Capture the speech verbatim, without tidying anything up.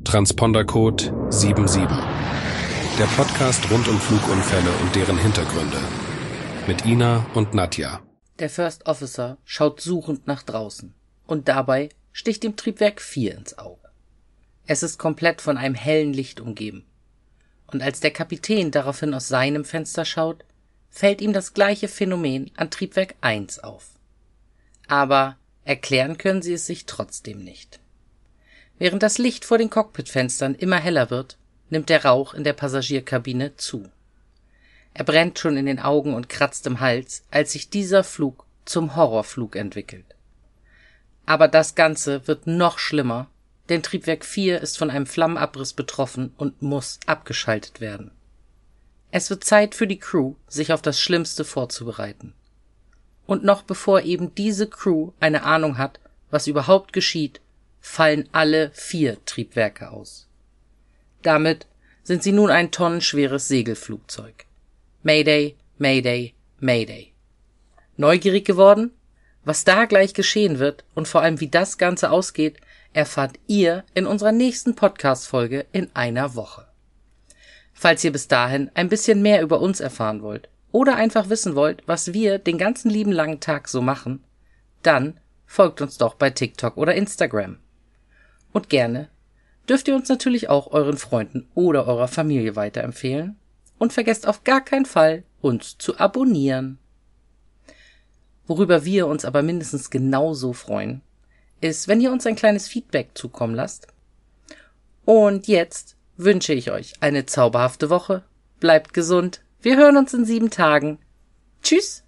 Transpondercode sieben sieben. Der Podcast rund um Flugunfälle und deren Hintergründe. Mit Ina und Nadja. Der First Officer schaut suchend nach draußen und dabei sticht ihm Triebwerk vier ins Auge. Es ist komplett von einem hellen Licht umgeben. Und als der Kapitän daraufhin aus seinem Fenster schaut, fällt ihm das gleiche Phänomen an Triebwerk eins auf. Aber erklären können sie es sich trotzdem nicht. Während das Licht vor den Cockpitfenstern immer heller wird, nimmt der Rauch in der Passagierkabine zu. Er brennt schon in den Augen und kratzt im Hals, als sich dieser Flug zum Horrorflug entwickelt. Aber das Ganze wird noch schlimmer, denn Triebwerk vier ist von einem Flammenabriss betroffen und muss abgeschaltet werden. Es wird Zeit für die Crew, sich auf das Schlimmste vorzubereiten. Und noch bevor eben diese Crew eine Ahnung hat, was überhaupt geschieht, fallen alle vier Triebwerke aus. Damit sind sie nun ein tonnenschweres Segelflugzeug. Mayday, Mayday, Mayday. Neugierig geworden? Was da gleich geschehen wird und vor allem wie das Ganze ausgeht, erfahrt ihr in unserer nächsten Podcast-Folge in einer Woche. Falls ihr bis dahin ein bisschen mehr über uns erfahren wollt oder einfach wissen wollt, was wir den ganzen lieben langen Tag so machen, dann folgt uns doch bei TikTok oder Instagram. Und gerne dürft ihr uns natürlich auch euren Freunden oder eurer Familie weiterempfehlen und vergesst auf gar keinen Fall, uns zu abonnieren. Worüber wir uns aber mindestens genauso freuen, ist, wenn ihr uns ein kleines Feedback zukommen lasst. Und jetzt wünsche ich euch eine zauberhafte Woche. Bleibt gesund. Wir hören uns in sieben Tagen. Tschüss!